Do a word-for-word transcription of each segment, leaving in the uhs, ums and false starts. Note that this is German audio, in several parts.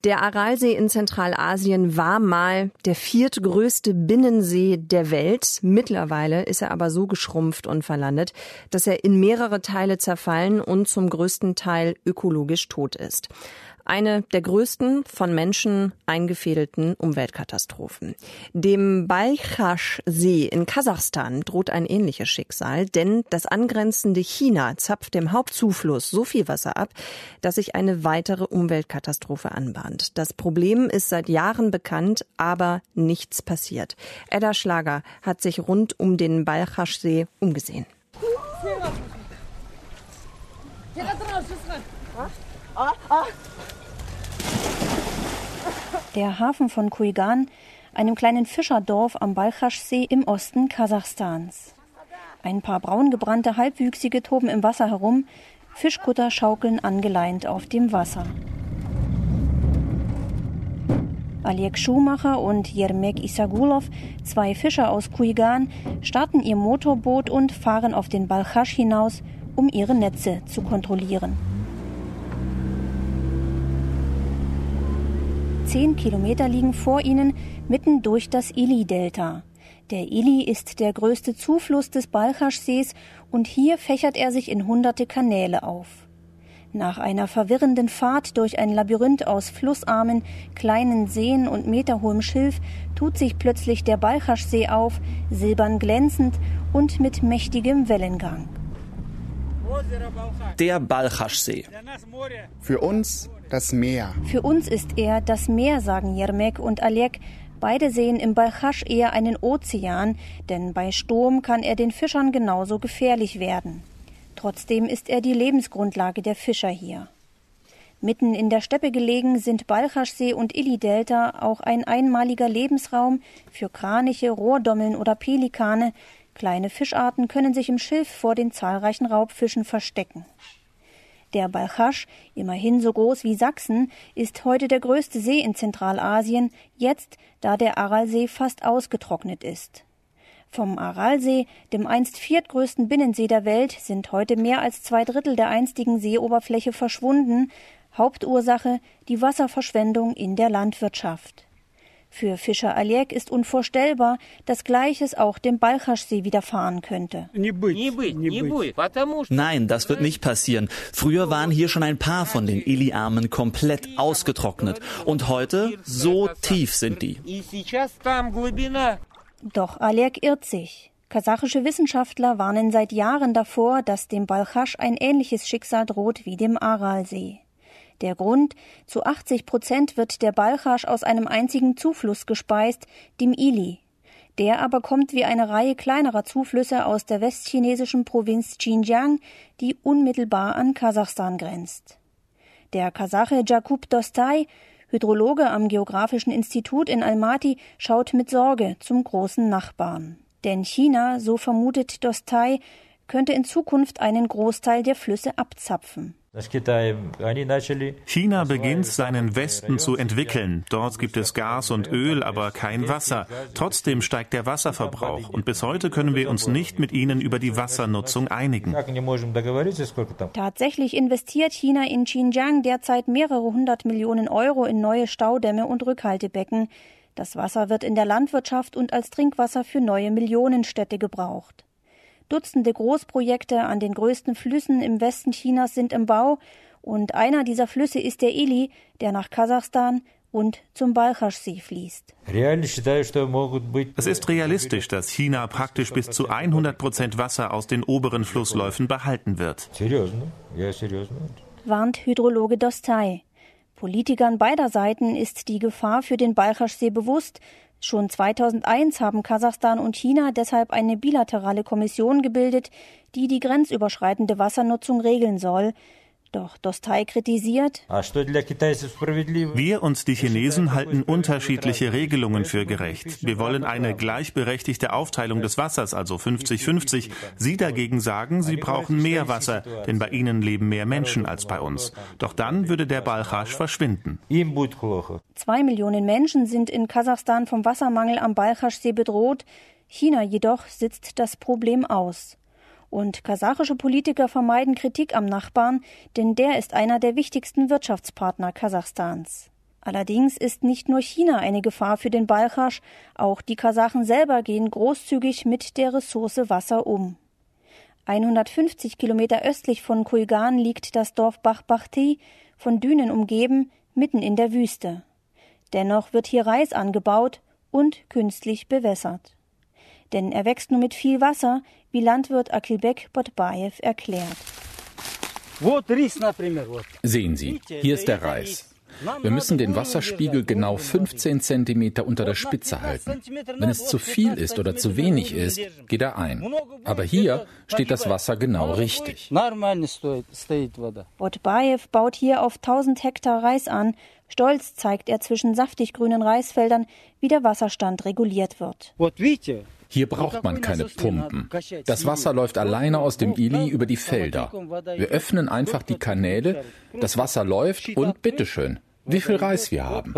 Der Aralsee in Zentralasien war mal der viertgrößte Binnensee der Welt. Mittlerweile ist er aber so geschrumpft und verlandet, dass er in mehrere Teile zerfallen und zum größten Teil ökologisch tot ist. Eine der größten von Menschen eingefädelten Umweltkatastrophen. Dem Balchasch-See in Kasachstan droht ein ähnliches Schicksal, denn das angrenzende China zapft dem Hauptzufluss so viel Wasser ab, dass sich eine weitere Umweltkatastrophe anbahnt. Das Problem ist seit Jahren bekannt, aber nichts passiert. Edda Schlager hat sich rund um den Balchasch-See umgesehen. Der Hafen von Kuigan, einem kleinen Fischerdorf am Balchasch-See im Osten Kasachstans. Ein paar braungebrannte Halbwüchsige toben im Wasser herum, Fischkutter schaukeln angeleint auf dem Wasser. Aliek Schumacher und Jermek Isagulov, zwei Fischer aus Kuigan, starten ihr Motorboot und fahren auf den Balchasch hinaus, um ihre Netze zu kontrollieren. Zehn Kilometer liegen vor ihnen, mitten durch das Ili-Delta. Der Ili ist der größte Zufluss des Balchasch-Sees und hier fächert er sich in hunderte Kanäle auf. Nach einer verwirrenden Fahrt durch ein Labyrinth aus flussarmen, kleinen Seen und meterhohem Schilf tut sich plötzlich der Balchasch-See auf, silbern glänzend und mit mächtigem Wellengang. Der Balchasch-See. Für uns das Meer. Für uns ist er das Meer, sagen Jermek und Aliek. Beide sehen im Balchasch eher einen Ozean, denn bei Sturm kann er den Fischern genauso gefährlich werden. Trotzdem ist er die Lebensgrundlage der Fischer hier. Mitten in der Steppe gelegen sind Balchasch-See und Ili-Delta auch ein einmaliger Lebensraum für Kraniche, Rohrdommeln oder Pelikane. Kleine Fischarten können sich im Schilf vor den zahlreichen Raubfischen verstecken. Der Balchasch, immerhin so groß wie Sachsen, ist heute der größte See in Zentralasien, jetzt, da der Aralsee fast ausgetrocknet ist. Vom Aralsee, dem einst viertgrößten Binnensee der Welt, sind heute mehr als zwei Drittel der einstigen Seeoberfläche verschwunden. Hauptursache die Wasserverschwendung in der Landwirtschaft. Für Fischer Aliek ist unvorstellbar, dass Gleiches auch dem Balchasch-See widerfahren könnte. Nein, das wird nicht passieren. Früher waren hier schon ein paar von den Ili-Armen komplett ausgetrocknet. Und heute, so tief sind die. Doch Aliek irrt sich. Kasachische Wissenschaftler warnen seit Jahren davor, dass dem Balchasch ein ähnliches Schicksal droht wie dem Aralsee. Der Grund: zu achtzig Prozent wird der Balchasch aus einem einzigen Zufluss gespeist, dem Ili. Der aber kommt wie eine Reihe kleinerer Zuflüsse aus der westchinesischen Provinz Xinjiang, die unmittelbar an Kasachstan grenzt. Der Kasache Jakub Dostay, Hydrologe am Geographischen Institut in Almaty, schaut mit Sorge zum großen Nachbarn. Denn China, so vermutet Dostay, könnte in Zukunft einen Großteil der Flüsse abzapfen. China beginnt, seinen Westen zu entwickeln. Dort gibt es Gas und Öl, aber kein Wasser. Trotzdem steigt der Wasserverbrauch. Und bis heute können wir uns nicht mit ihnen über die Wassernutzung einigen. Tatsächlich investiert China in Xinjiang derzeit mehrere hundert Millionen Euro in neue Staudämme und Rückhaltebecken. Das Wasser wird in der Landwirtschaft und als Trinkwasser für neue Millionenstädte gebraucht. Dutzende Großprojekte an den größten Flüssen im Westen Chinas sind im Bau und einer dieser Flüsse ist der Ili, der nach Kasachstan und zum Balchasch-See fließt. Es ist realistisch, dass China praktisch bis zu hundert Prozent Wasser aus den oberen Flussläufen behalten wird. Warnt Hydrologe Dostay. Politikern beider Seiten ist die Gefahr für den Balchasch-See bewusst. Schon zweitausendeins haben Kasachstan und China deshalb eine bilaterale Kommission gebildet, die die grenzüberschreitende Wassernutzung regeln soll. Doch Dostay kritisiert: Wir und die Chinesen halten unterschiedliche Regelungen für gerecht. Wir wollen eine gleichberechtigte Aufteilung des Wassers, also fünfzig fünfzig. Sie dagegen sagen, sie brauchen mehr Wasser, denn bei ihnen leben mehr Menschen als bei uns. Doch dann würde der Balchasch verschwinden. Zwei Millionen Menschen sind in Kasachstan vom Wassermangel am Balchasch-See bedroht. China jedoch sitzt das Problem aus. Und kasachische Politiker vermeiden Kritik am Nachbarn, denn der ist einer der wichtigsten Wirtschaftspartner Kasachstans. Allerdings ist nicht nur China eine Gefahr für den Balchasch, auch die Kasachen selber gehen großzügig mit der Ressource Wasser um. hundertfünfzig Kilometer östlich von Kuigan liegt das Dorf Baghbati, von Dünen umgeben, mitten in der Wüste. Dennoch wird hier Reis angebaut und künstlich bewässert. Denn er wächst nur mit viel Wasser, wie Landwirt Akilbek Botbayev erklärt. Sehen Sie, hier ist der Reis. Wir müssen den Wasserspiegel genau fünfzehn Zentimeter unter der Spitze halten. Wenn es zu viel ist oder zu wenig ist, geht er ein. Aber hier steht das Wasser genau richtig. Botbayev baut hier auf tausend Hektar Reis an. Stolz zeigt er zwischen saftig grünen Reisfeldern, wie der Wasserstand reguliert wird. Hier braucht man keine Pumpen. Das Wasser läuft alleine aus dem Ili über die Felder. Wir öffnen einfach die Kanäle, das Wasser läuft und bitteschön, wie viel Reis wir haben.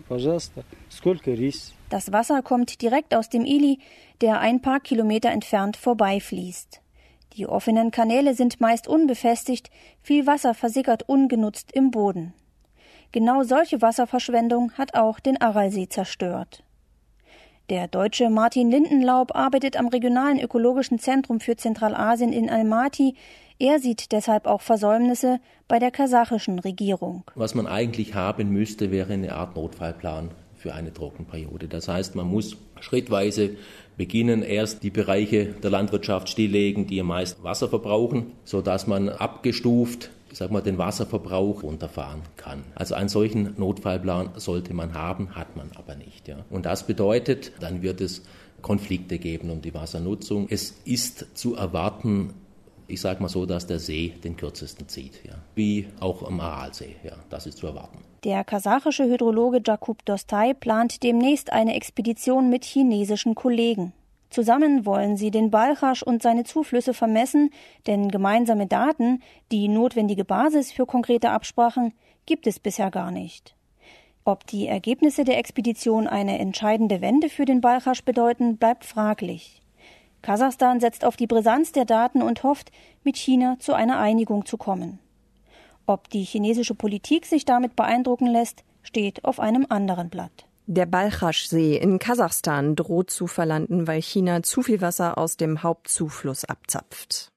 Das Wasser kommt direkt aus dem Ili, der ein paar Kilometer entfernt vorbeifließt. Die offenen Kanäle sind meist unbefestigt, viel Wasser versickert ungenutzt im Boden. Genau solche Wasserverschwendung hat auch den Aralsee zerstört. Der Deutsche Martin Lindenlaub arbeitet am Regionalen Ökologischen Zentrum für Zentralasien in Almaty. Er sieht deshalb auch Versäumnisse bei der kasachischen Regierung. Was man eigentlich haben müsste, wäre eine Art Notfallplan für eine Trockenperiode. Das heißt, man muss schrittweise beginnen, erst die Bereiche der Landwirtschaft stilllegen, die am meisten Wasser verbrauchen, sodass man abgestuft ich sag mal, den Wasserverbrauch runterfahren kann. Also einen solchen Notfallplan sollte man haben, hat man aber nicht. Ja. Und das bedeutet, dann wird es Konflikte geben um die Wassernutzung. Es ist zu erwarten, ich sage mal so, dass der See den kürzesten zieht, ja. Wie auch am Aralsee, ja, das ist zu erwarten. Der kasachische Hydrologe Jakub Dostay plant demnächst eine Expedition mit chinesischen Kollegen. Zusammen wollen sie den Balchasch und seine Zuflüsse vermessen, denn gemeinsame Daten, die notwendige Basis für konkrete Absprachen, gibt es bisher gar nicht. Ob die Ergebnisse der Expedition eine entscheidende Wende für den Balchasch bedeuten, bleibt fraglich. Kasachstan setzt auf die Brisanz der Daten und hofft, mit China zu einer Einigung zu kommen. Ob die chinesische Politik sich damit beeindrucken lässt, steht auf einem anderen Blatt. Der Balchasch-See in Kasachstan droht zu verlanden, weil China zu viel Wasser aus dem Hauptzufluss abzapft.